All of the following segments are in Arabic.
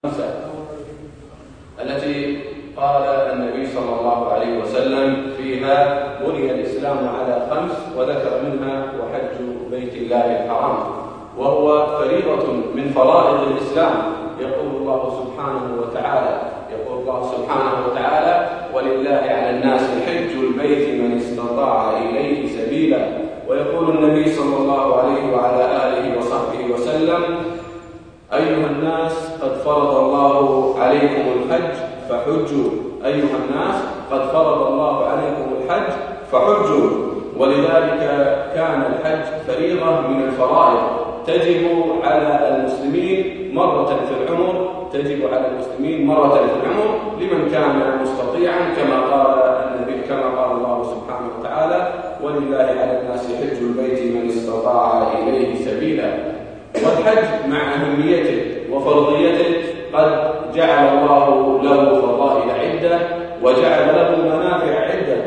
التي قال النبي صلى الله عليه وسلم فيها بني الإسلام على 5 وذكر منها وحج بيت الله الحرام، وهو فريضة من فرائض الإسلام. يقول الله سبحانه وتعالى ولله على الناس حج البيت من استطاع إليه سبيلا. ويقول النبي صلى الله عليه وعلى آله وصحبه وسلم أيها الناس قد فرض الله عليكم الحج فحجوا. أيها الناس قد فرض الله عليكم الحج فحجوا. ولذلك كان الحج فريضة من الفرائض تجب على المسلمين مرة في العمر، لمن كان مستطيعا كما قال الله سبحانه وتعالى ولله على الناس حج البيت من استطاع إليه سبيلا. والحج مع أهميته وفرضيته قد جعل الله له فضائل عدة وجعل له منافع عدة،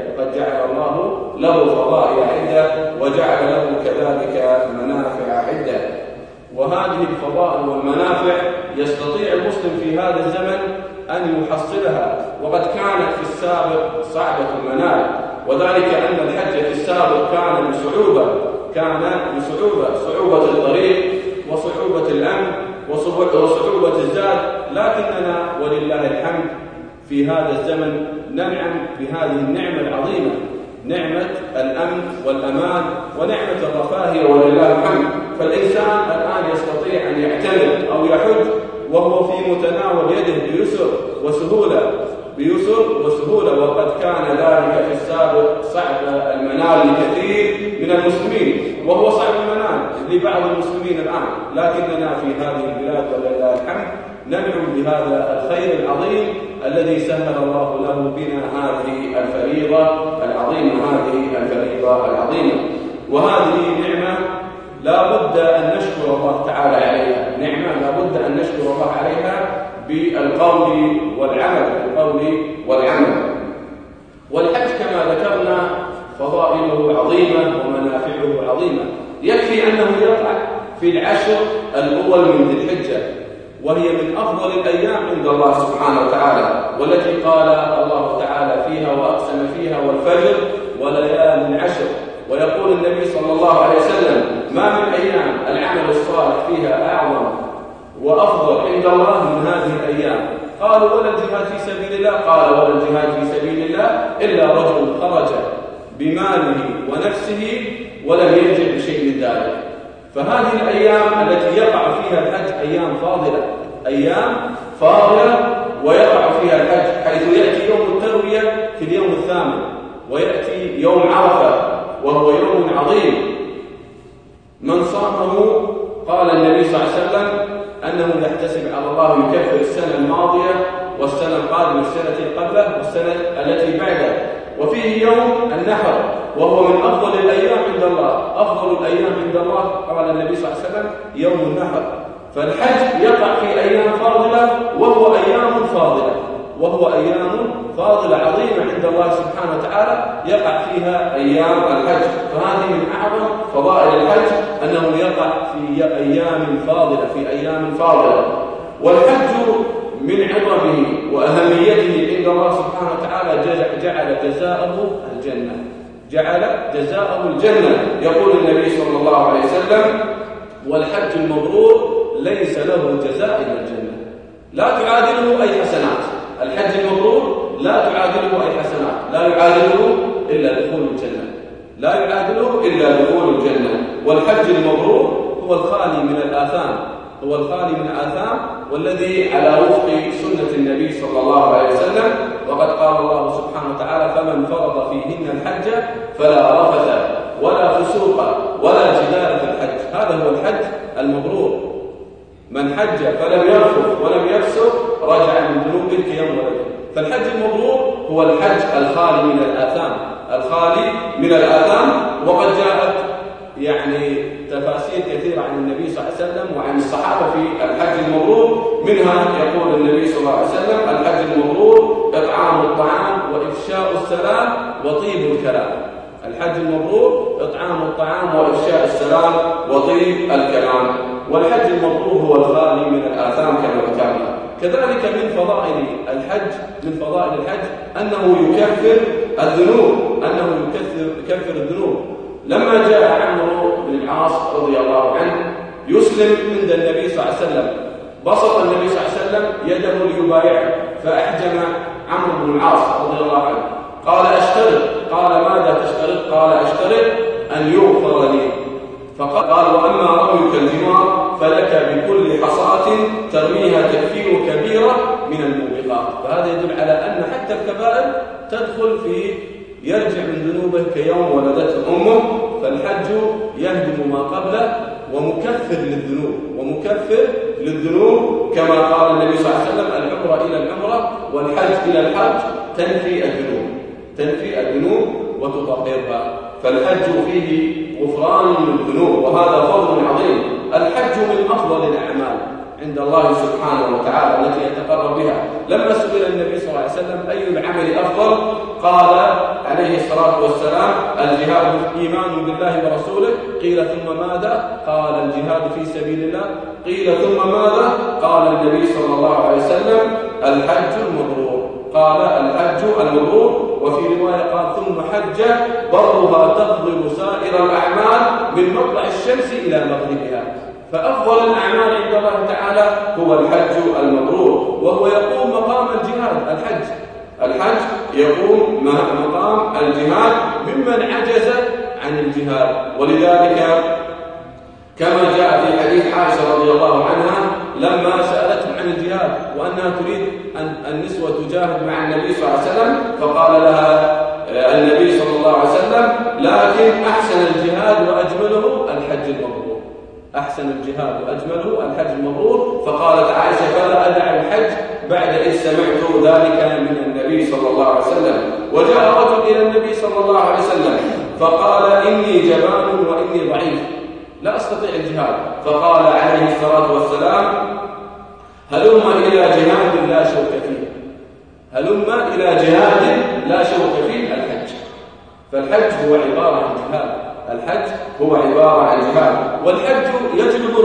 وجعل له كذلك منافع عدة. وهذه الفضائل والمنافع يستطيع المسلم في هذا الزمن أن يحصلها، وقد كانت في السابق صعبة المنال، وذلك أن الحج في السابق كان بصعوبة الطريق وصعوبة الأمن وصعوبة الزاد. لكننا ولله الحمد في هذا الزمن ننعم بهذه النعمة العظيمة، نعمة الأمن والأمان ونعمة الرفاهية ولله الحمد. فالإنسان الآن يستطيع أن يعتمر أو يحج وهو في متناول يده بيسر وسهولة، وقد كان ذلك في السابق صعب المنال لكثير من المسلمين، وهو صعب المنال لبعض المسلمين الآن. لكننا في هذه البلاد ولله الحمد ننعم بهذا الخير العظيم الذي سهل الله له بنا هذه الفريضة العظيمة. وهذه نعمة لا بد أن نشكر الله تعالى عليها بالقول والعمل. والحج كما ذكرنا فضائله عظيمة ومنافعه عظيمة. يكفي أنه يقع في العشر الأول من ذي الحجة، وهي من أفضل الأيام عند الله سبحانه وتعالى، والتي قال الله تعالى فيها وأقسم فيها والفجر وليال العشر. ويقول النبي صلى الله عليه وسلم ما من أيام العمل الصالح فيها أعظم وأفضل عند الله من هذه الأيام. قالوا ولا الجهاد في سبيل الله؟ قال ولا الجهاد في سبيل الله إلا رجل خرج بماله ونفسه ولم يرجع بشيء من ذلك. فهذه الأيام التي يقع فيها الحج أيام فاضلة ويقع فيها الحج، حيث يأتي يوم التروية في اليوم 8، ويأتي يوم عرفة وهو يوم عظيم. من صامه قال النبي صلى الله عليه وسلم أنه يحتسب على الله يكفر السنة الماضية والسنة القادمة والسنة قبله والسنة التي بعده. وفيه يوم النحر وهو من أفضل الأيام عند الله. قال النبي صلى الله عليه وسلم يوم النحر. فالحج يقع في أيام فاضلة وهو أيام فاضلة عظيمة عند الله سبحانه وتعالى يقع فيها أيام الحج. فهذه من أعظم فضائل الحج أنه يقع في أيام فاضلة. والحج من عظمه وأهميته عند الله سبحانه وتعالى جعل جزاءه الجنة. يقول النبي صلى الله عليه وسلم والحج المبرور ليس له جزاء إلا الجنة، لا تعادله أي حسنات. الحج المبرور لا تعادله أي حسنات، لا يعادله إلا دخول الجنة. والحج المبرور هو الخالي من الآثام، والذي على وفق سنة النبي صلى الله عليه وسلم. وقد قال الله سبحانه وتعالى فمن فرض فيهن الحج فلا رفث ولا فسوق ولا جدال في الحج. هذا هو الحج المبرور. من حج فلم يرفث ولم يفسق رجع من ذنوبه كيوم ولده. فالحج المبرور هو الحج الخالي من الآثام. وقد جاءت تفاسير كثيرة عن النبي صلى الله عليه وسلم وعن الصحابة في الحج المبرور. منها يقول النبي صلى الله عليه وسلم الحج المبرور إطعام الطعام وإفشاء السلام وطيب الكلام. الحج المبرور إطعام الطعام وإفشاء السلام وطيب الكلام. والحج المبرور هو الخالي من الآثام كما ذكرنا. كذلك من فضائل الحج أنه يكفر الذنوب. لما جاء عمرو بن العاص رضي الله عنه يسلم عند النبي صلى الله عليه وسلم، بسط النبي صلى الله عليه وسلم يده ليبايعه، فأحجم عمرو بن العاص رضي الله عنه، قال أشترط. قال ماذا تشترط؟ قال أشترط أن يغفر لي. فقال وأما رميك الجمار فلك بكل حصاة ترميها تكفير كبيرة من الموبقات. فهذا يدل على أن حتى الكبائر تدخل في يرجع من ذنوبه كيوم ولدته أمه. فالحج يهدم ما قبله ومكفر للذنوب كما قال النبي صلى الله عليه وسلم العمرة إلى العمرة والحج إلى الحج تنفي الذنوب وتطهرها. فالحج فيه غفران للذنوب وهذا فضل عظيم. الحج من أفضل الأعمال عند الله سبحانه وتعالى التي يتقرب بها. لما سئل النبي صلى الله عليه وسلم أي العمل أفضل قال عليه الصلاة والسلام الجهاد إيمان بالله ورسوله. قيل ثم ماذا؟ قال الجهاد في سبيل الله. قيل ثم ماذا؟ قال النبي صلى الله عليه وسلم الحج المبرور. قال الحج المبرور. وفي رواية قال ثم حج برها تفضل سائر الأعمال من مطلع الشمس إلى مغربها. فأفضل الأعمال عند الله تعالى هو الحج المبرور، وهو يقوم مقام الجهاد. الحج يقوم مقام الجهاد ممن عجز عن الجهاد. ولذلك كما جاء في حديث عائشة رضي الله عنها لما سألته عن الجهاد وأنها تريد أن النسوة تجاهد مع النبي صلى الله عليه وسلم، فقال لها النبي صلى الله عليه وسلم لكن أحسن الجهاد وأجمله الحج المبرور. أحسن الجهاد وأجمله الحج المبرور. فقالت عائشة فلا أدع الحج بعد إذ سمعت ذلك من النبي صلى الله عليه وسلم. وجاء رجل إلى النبي صلى الله عليه وسلم فقال إني جبان وإني ضعيف لا أستطيع الجهاد. فقال عليه الصلاة والسلام هلم إلى جهاد لا شوك فيه. الحج. فالحج هو عبارة عن جهاد. والحج يجلب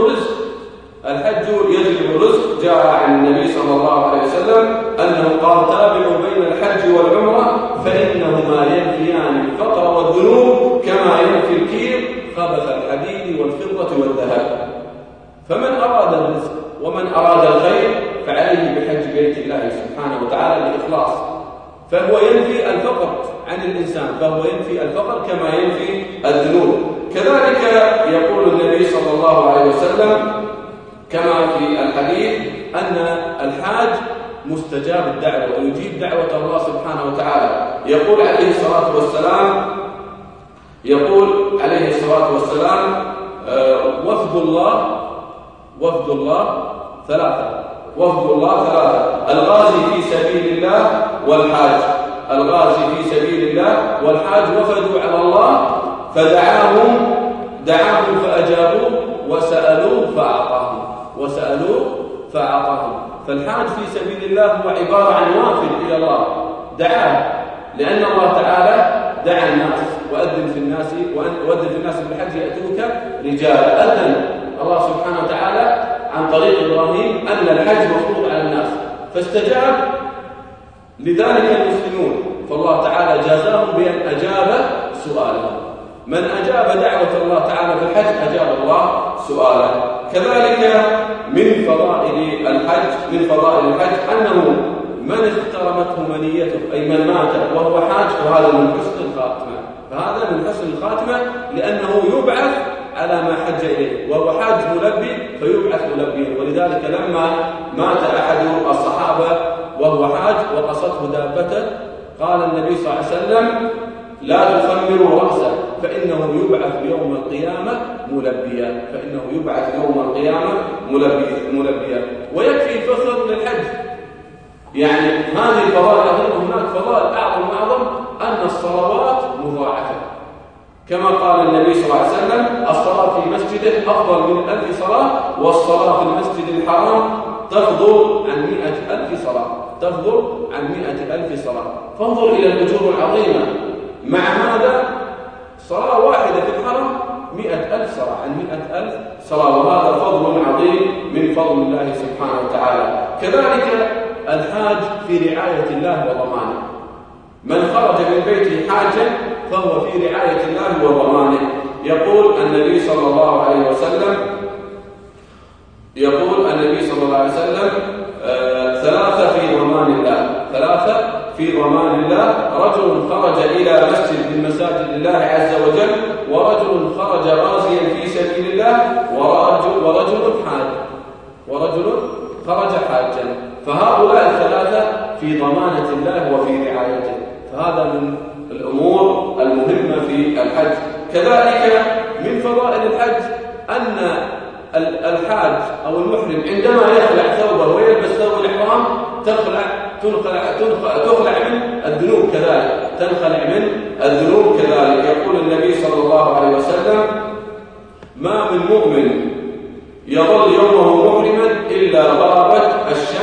الرزق. جاء عن النبي صلى الله عليه وسلم أنه قال تابعوا بين الحج والعمرة فإنهما ينفيان الفقر والذنوب كما ينفي الكير خبث الحديد والفضة والذهب. فمن أراد الرزق ومن أراد الخير فعليه بحج بيت الله سبحانه وتعالى بإخلاص. فهو ينفي الفقر عن الإنسان، كما ينفي الذنوب. كذلك يقول النبي صلى الله عليه وسلم كما في الحديث أن الحاج مستجاب الدعوة ويجيب دعوة الله سبحانه وتعالى. يقول عليه الصلاة والسلام وفد الله ثلاثة. الغازي في سبيل الله والحاج وفدوا على الله فدعاهم فأجابوه وسألوه فأعطاهم. فالحاج في سبيل الله هو عبارة عن وافد إلى الله دعاه، لأن الله تعالى دعا الناس وأذن في الناس بالحج يأتوك رجالا. أذن الله سبحانه وتعالى عن طريق إبراهيم أن الحج مفروض على الناس فاستجاب لذلك المسلمون. فالله تعالى جازاهم بأن أجاب سؤالهم. من أجاب دعوة الله تعالى في الحج أجاب الله سؤاله. كذلك من فضائل الحج أنه من اخترمته منيته أي من مات وهو حاج فهذا من حسن الخاتمة لأنه يبعث على ما حج إليه، وهو حاج ملبي فيبعث ملبيا. ولذلك لما مات أحد الصحابة وهو حاج وقصته دابته قال النبي صلى الله عليه وسلم لا تخمروا رأسه فإنه يبعث يوم القيامة ملبيا. ويكفي الفخر للحج. يعني هذه الفضائل العظيمة. هناك فضائل أعظم أن الصلوات مضاعفة كما قال النبي صلى الله عليه وسلم الصلاة في مسجده أفضل من 1000 صلاة، والصلاة في المسجد الحرام تفضل عن 100,000 صلاة. فانظر إلى الأجور العظيمة. مع هذا صلاة واحدة في الحرم 100,000 صلاة، عن 100,000 صلاة، وهذا فضل عظيم من فضل الله سبحانه وتعالى. كذلك الحاج في رعاية الله وضمانه، من خرج من بيته حاجا فهو في رعاية الله وضمانه. يقول النبي صلى الله عليه وسلم ثلاثة في ضمان الله، ثلاثة في ضمان الله: رجل خرج إلى مسجد من مساجد الله عز وجل، ورجل خرج غازيا في سبيل الله، ورجل خرج حاجا. فهؤلاء الثلاثة في ضمانة الله وفي رعايته، فهذا من الأمور المهمة في الحج. كذلك من فضائل الحج أن الحاج أو المحرم عندما يخلع ثوبه ويلبس ثوب الإحرام تخلع من الذنوب كذلك، تنخلع من الذنوب كذلك. يقول النبي صلى الله عليه وسلم: ما من مؤمن يظل يومه محرما إلا غابت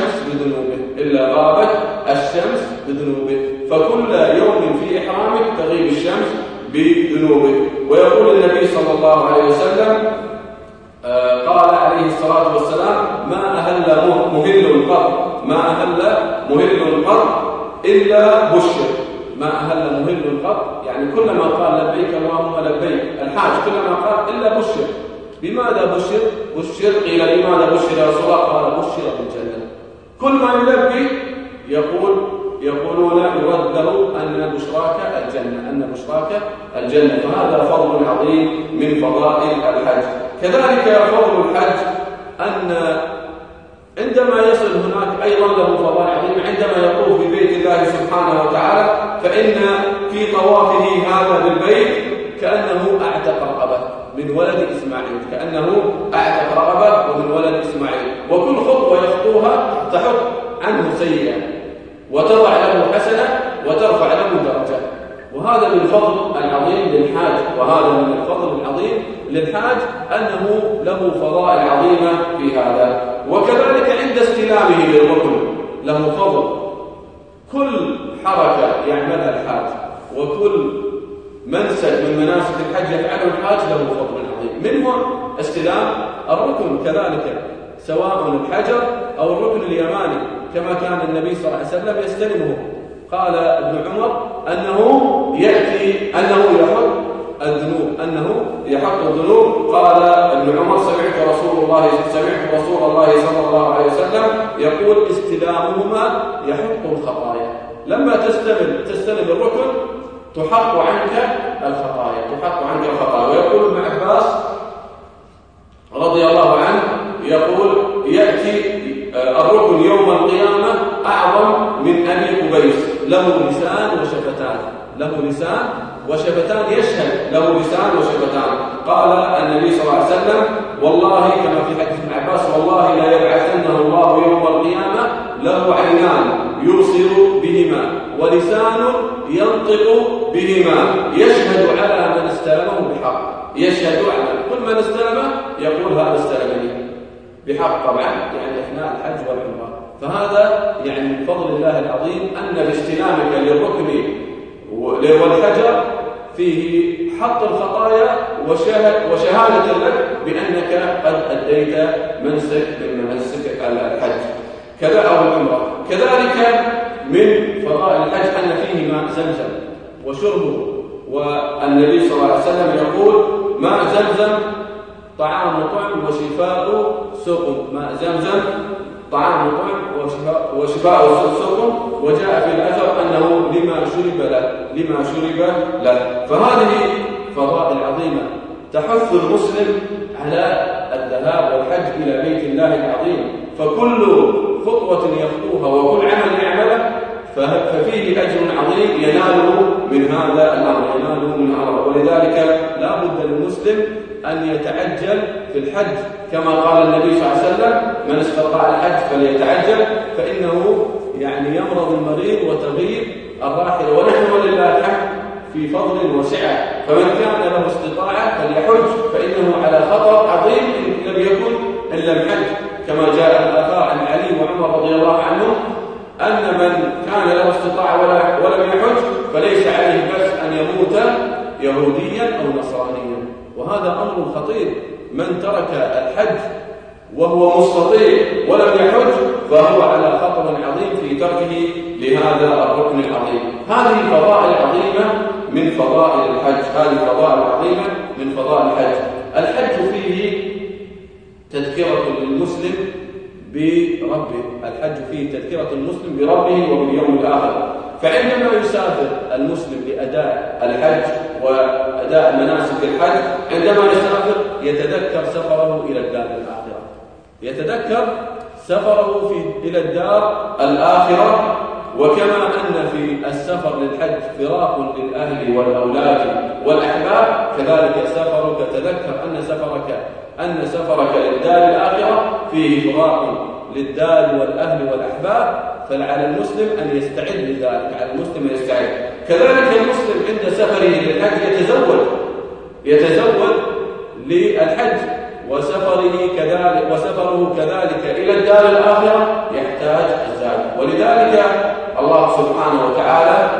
الشمس بذنوبه، فكل يوم في إحرامك تغيب الشمس بذنوبك. ويقول النبي صلى الله عليه وسلم: قال عليه الصلاة والسلام: ما أهل مهل قط إلا بشر. ما أهل مهل قط يعني كلما قال لبيك اللهم لبيك، الحاج كلما قال إلا بشر. بماذا بشر؟ قيل لماذا بشر يا رسول الله؟ قال: بشر بالجنة. كل ما يلبي يقولون يرد له أن بشراك الجنة، فهذا فضل عظيم من فضائل الحج. كذلك فضل الحج أن عندما يصل هناك أيضا له فضائل عظيمة، عندما يطوف ببيت الله سبحانه وتعالى فإن في طوافه هذا بالبيت كأنه أعتق رقبة من ولد إسماعيل، وكل خطوة يخطوها تحط عنه سيئة وتضع له حسنة وترفع له درجة. وهذا من الفضل العظيم للحاج أنه له فضائل عظيمة في هذا. وكذلك عند استلامه للركن له فضل. كل حركة يعملها الحاج وكل منسك من مناسك الحج يفعله الحاج له فضل عظيم، منه استلام الركن كذلك، سواء الحجر أو الركن اليماني، كما كان النبي صلى الله عليه وسلم يستلمه. قال ابن عمر أنه يحط الذنوب. قال ابن عمر: سمعت رسول الله صلى الله عليه وسلم يقول: استلامهما يحط الخطايا. لما تستلم الركن تحط عنك الخطايا. ويقول ابن عباس رضي الله عنه يقول: يأتي الركن يوم القيامة أعظم من أبي قبيس، له لسان وشفتان يشهد، له لسان وشفتان. قال النبي صلى الله عليه وسلم: والله كما في حديث ابن عباس: والله لا يبعثنه الله يوم القيامة له عينان يبصر بهما ولسان ينطق بهما يشهد على من استلمه بحق. كل من استلمه يقول: هذا استلمني بحق، طبعا يعني اثناء الحج والعمره. فهذا يعني من فضل الله العظيم أن باستلامك للركن والحجر فيه حط الخطايا وشهادة لك بأنك قد أديت منسك من مناسك الحج كذا أو العمرة. كذلك من فضائل الحج أن فيه ماء زمزم وشربه، والنبي صلى الله عليه وسلم يقول: ماء زمزم طعام وطعم وشفاء سقم. ماء زمزم طعام وطعم وشفاء سقم. وجاء في الأثر أنه لما شرب له. فهذه فضائل عظيمة تحث المسلم على الذهاب والحج إلى بيت الله العظيم. فكل خطوة يخطوها وكل عمل يعمله ففيه أجر عظيم يناله من هذا الأمر، ولذلك لا بد للمسلم أن يتعجل في الحج، كما قال النبي صلى الله عليه وسلم: من استطاع الحج فليتعجل، فإنه يعني يمرض المريض وتغيب الراحلة. ونحن ولله الحمد في فضل وسعة، فمن كان له استطاعة فليحج، فإنه على خطر عظيم إن لم يكن إلا الحج، كما جاء الآثار عن علي وعمر رضي الله عنهم أن من كان له استطاعة ولم يحج فليس عليه بأس أن يموت يهوديا أو نصرانيا، وهذا أمر خطير. من ترك الحج وهو مستطيع ولم يحج فهو على خطر عظيم في تركه لهذا الركن العظيم. هذه فضائل عظيمة من فضائل الحج، هذه فضائل عظيمة من فضائل الحج. الحج فيه تذكرة للمسلم بربه، الحج فيه تذكرة المسلم بربه وباليوم الآخر. فعندما يسافر المسلم لأداء الحج وأداء مناسك الحج، عندما يسافر يتذكر سفره إلى الدار الآخرة، يتذكر سفره إلى الدار الآخرة. وكما أن في السفر للحج فراق للأهل والأولاد والأحباب، كذلك سفرك تذكر أن سفرك للدار الآخرة فيه فراق للدار والأهل والأحباب. فعلى المسلم أن يستعد لذلك، على المسلم أن يستعد. كذلك المسلم عند سفره للحج يتزود للحج، وسفره كذلك إلى الدار الآخرة يحتاج الزاد. ولذلك الله سبحانه وتعالى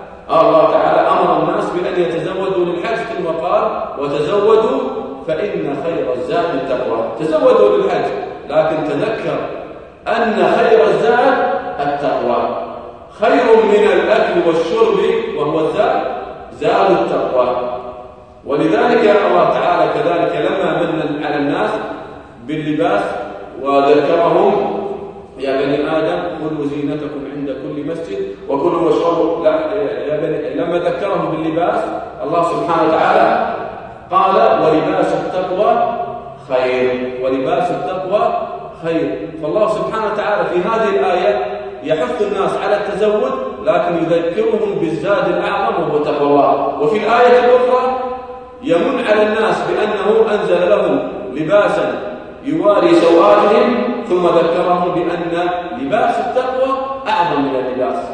أمر الناس بأن يتزودوا للحج، ثم قال وتزودوا فإن خير الزاد التقوى. تزودوا للحج، لكن تذكر أن خير الزاد التقوى، خير من الأكل والشرب وهو زاد التقوى. ولذلك الله تعالى كذلك لما من على الناس باللباس وذكرهم يا بني آدم خذوا زينتكم عند كل مسجد وكلوا واشربوا، لما ذكرهم باللباس الله سبحانه وتعالى قال ولباس التقوى خير، ولباس التقوى خير. فالله سبحانه وتعالى في هذه الآية يحث الناس على التزود، لكن يذكرهم بالزاد الأعظم وهو تقوى الله. وفي الآية الأخرى يمن على الناس بأنه أنزل لهم لباسا يواري سوآتهم، ثم ذكرهم بأن لباس التقوى أعظم من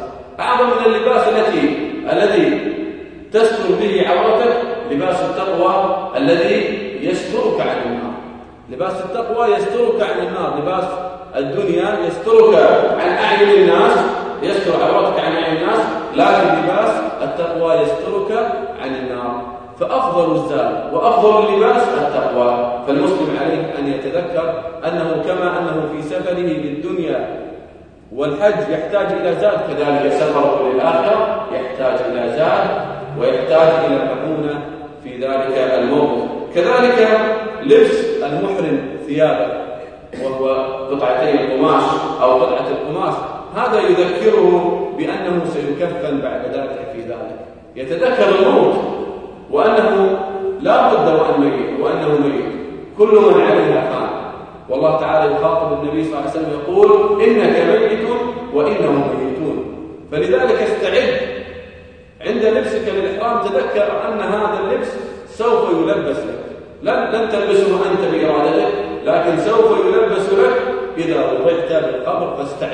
اللباس الذي تستر به عورتك. لباس التقوى الذي يسترك عن النار، لباس التقوى يسترك عن النار. لباس الدنيا يسترك عن أعين الناس، يستر عورتك عن أعين الناس، لكن لباس التقوى يسترك عن النار. فأفضل الزاد وأفضل اللباس التقوى. فالمسلم عليه أن يتذكر أنه كما أنه في سفره للدنيا والحج يحتاج إلى زاد، كذلك سفره للآخرة يحتاج إلى زاد ويحتاج إلى معونة في ذلك الموقف. كذلك لبس المحرم ثيابه وهو قطعتي القماش أو قطعة القماش، هذا يذكره بأنه سيكفن بعد ذلك في ذلك، يتذكر الموت وأنه لا بد وأنه ميت، كل من عليها فان. والله تعالى يخاطب النبي صلى الله عليه وسلم يقول إنك ميت وإنهم ميتون. فلذلك استعد عند لبسك للإحرام، تذكر أن هذا اللبس سوف يلبس لك، لن تلبسه أنت بإرادتك، لكن سوف يلبس لك إذا وضعت بالقبر.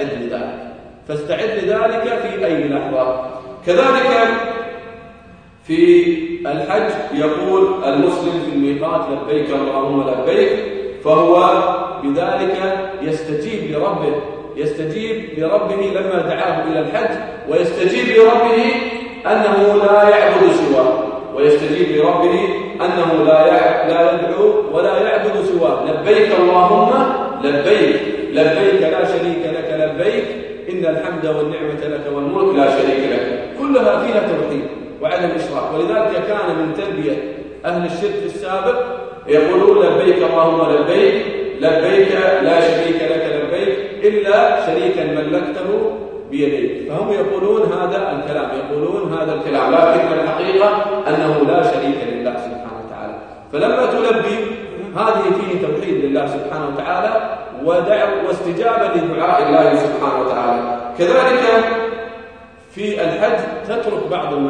فاستعد لذلك في أي لحظة. كذلك في الحج يقول المسلم في الميقات لبيك اللهم لبيك، فهو بذلك يستجيب لربه لما دعاه إلى الحج، ويستجيب لربه أنه لا يعبد سواه، ويستجيب لربه أنه لا يدعو ولا يعبد سواه. لبيك اللهم لبيك، لبيك لا شريك لك لبيك، إن الحمد والنعمة لك والملك لا شريك لك. كلها فيها توحيد وعدم إشراك. ولذلك كان من تلبية أهل الشرك في السابق يقولون لبيك اللهم لبيك، لبيك لا شريك لك لبيك إلا شريكا ملكته بيديك. فهم يقولون هذا الكلام، لكن الحقيقة أنه لا شريك لله سبحانه وتعالى. فلما تلبي هذه فيه توحيد لله سبحانه وتعالى واستجابة لدعاء الله سبحانه وتعالى. كذلك في الحج تترك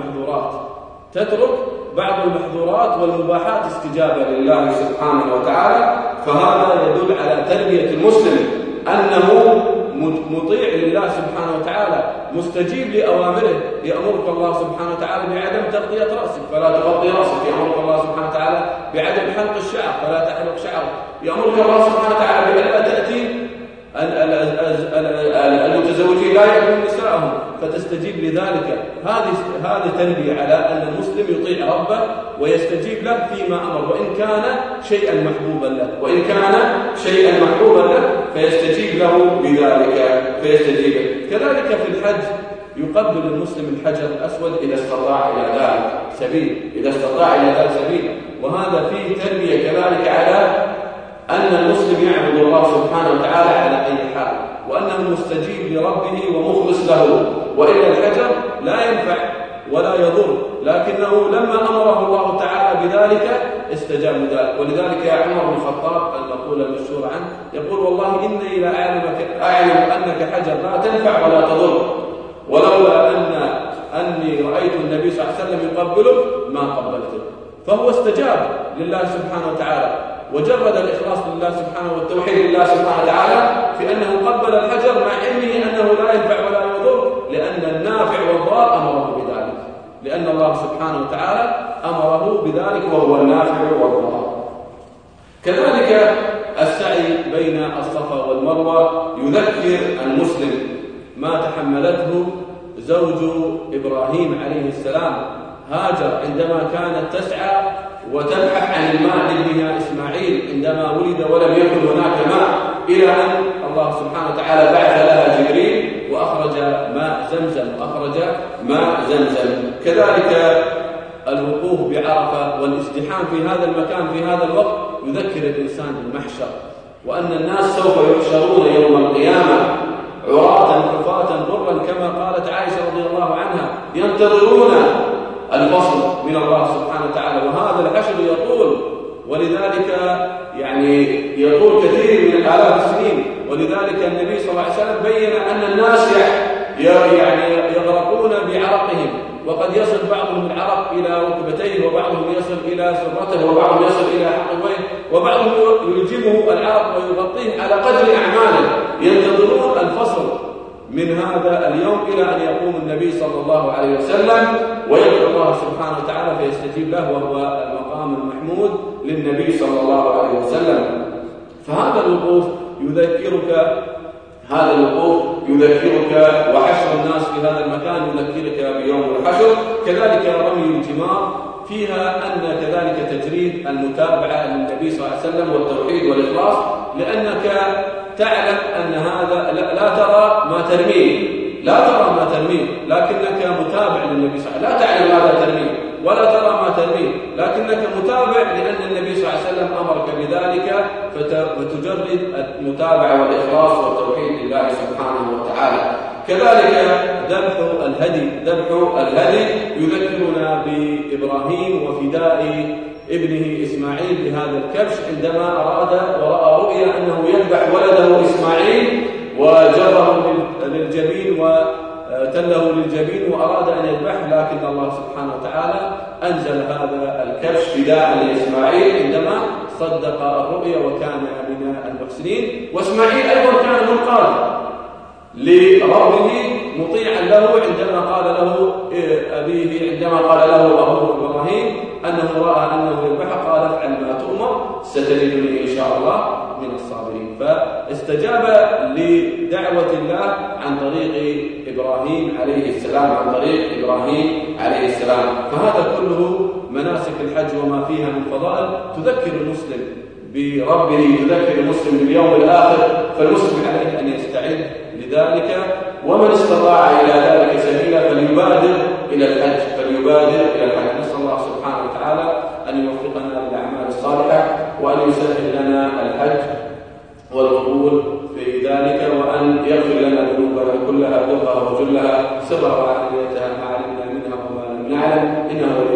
بعض المحظورات والمباحات استجابة لله سبحانه وتعالى. فهذا يدل على تربية المسلم أنه مطيع لله سبحانه وتعالى، مستجيب لأوامره. يأمرك الله سبحانه وتعالى بعدم تغطية رأسك فلا تغطي رأسك، يأمرك الله سبحانه وتعالى بعدم حلق الشعر فلا تحلق شعرك، يأمرك الله سبحانه وتعالى بألا تأتي المتزوجين لا يأتون نساءهم فتستجيب لذلك. هذه تنبيه على أن المسلم يطيع ربه ويستجيب له فيما أمر، وإن كان شيئا محبوبا له فيستجيب له بذلك فيستجيب. كذلك في الحج يقبل المسلم الحجر الأسود إذا استطاع إلى ذلك سبيل، وهذا فيه تربية كذلك على أن المسلم يعبد الله سبحانه وتعالى على أي حال، وأنه مستجيب لربه ومخلص له، وإلا الحجر لا ينفع ولا يضر، لكنه لما أمره الله تعالى بذلك استجاب ذلك. ولذلك يا عمر بن الخطاب المقولة المشهورة عنه يقول: والله إني لا أعلم أنك حجر لا تنفع ولا تضر، ولولا أني رأيت النبي صلى الله عليه وسلم يقبله ما قبلته. فهو استجاب لله سبحانه وتعالى وجرد الإخلاص لله سبحانه والتوحيد لله سبحانه وتعالى في أنه قبل الحجر مع علمه أنه لا ينفع ولا يضر، لأن النافع والضار أمره بذلك، لأن الله سبحانه وتعالى أمره بذلك وهو النافع والضار. كذلك السعي بين الصفا والمروة يذكر المسلم ما تحملته زوج إبراهيم عليه السلام هاجر عندما كانت تسعى وتبحث عن الماء لابنها إسماعيل عندما ولد ولم يكن هناك ماء، إلى أن الله سبحانه وتعالى بعث لها جبريل وأخرج ماء زمزم. كذلك الوقوف بعرفة والازدحام في هذا المكان في هذا الوقت يذكر الإنسان بالمحشر، وأن الناس سوف يحشرون يوم القيامة عراة حفاة غرا، كما قالت عائشة رضي الله عنها: ينتظرون الفصل من الله سبحانه وتعالى. وهذا الحشر يطول، ولذلك يطول كثير من آلاف السنين، ولذلك النبي صلى الله عليه وسلم بين أن الناس يغرقون بعرقهم، وقد يصل بعضهم العرق إلى ركبتيه، وبعضهم يصل إلى سرته، وبعضهم يصل إلى حقويه، وبعضهم يلجمه العرق ويغطيه على قدر أعماله. ينتظرون الفصل من هذا اليوم إلى أن يقوم النبي صلى الله عليه وسلم ويدعو الله سبحانه وتعالى فيستجيب له، وهو المقام المحمود للنبي صلى الله عليه وسلم. فهذا الوقوف يذكرك وحشر الناس في هذا المكان يذكرك بيوم الحشر. كذلك رمي الجمار فيها أن كذلك تجريد المتابعة للنبي صلى الله عليه وسلم والتوحيد والإخلاص، لأنك تعلم أن هذا لا ترى ما ترميه، لكنك متابع للنبي صلى الله عليه وسلم، لا تعلم ماذا ترميه ولا ترى ما ترميه، لكنك متابع لأن النبي صلى الله عليه وسلم أمرك بذلك، فتجرد المتابعة والإخلاص والتوحيد لله سبحانه وتعالى. كذلك ذبح الهدي يذكرنا بإبراهيم وفداء ابنه إسماعيل بهذا الكبش عندما أراد ورأى رؤيا أنه يذبح ولده إسماعيل وجره للجبين وتله للجبين وأراد أن يذبحه، لكن الله سبحانه وتعالى أنزل هذا الكبش فداء لإسماعيل عندما صدق الرؤيا وكان من المحسنين. وإسماعيل أيضا كان منقاد لربه مطيعا له عندما قال له أبوه إبراهيم أنه رأى أنه يذبح، قال: افعل ما تؤمر ستجدني إن شاء الله من الصابرين. فاستجاب لدعوة الله عن طريق إبراهيم عليه السلام. فهذا كله مناسك الحج وما فيها من فضائل تذكر المسلم بربه، تذكر المسلم باليوم الآخر، فالمسلم عليه أن يستعد لذلك، ومن استطاع إلى ذلك سبيلا فليبادر إلى الحج. نسأل الله سبحانه وتعالى أن يوفقنا للأعمال الصالحة، وأن يسهل لنا الحج والقبول في ذلك، وأن يغفر لنا ذنوبنا كلها دقها وجلها سرها وعلانيتها ما علمنا منها وما لم نعلم، إنه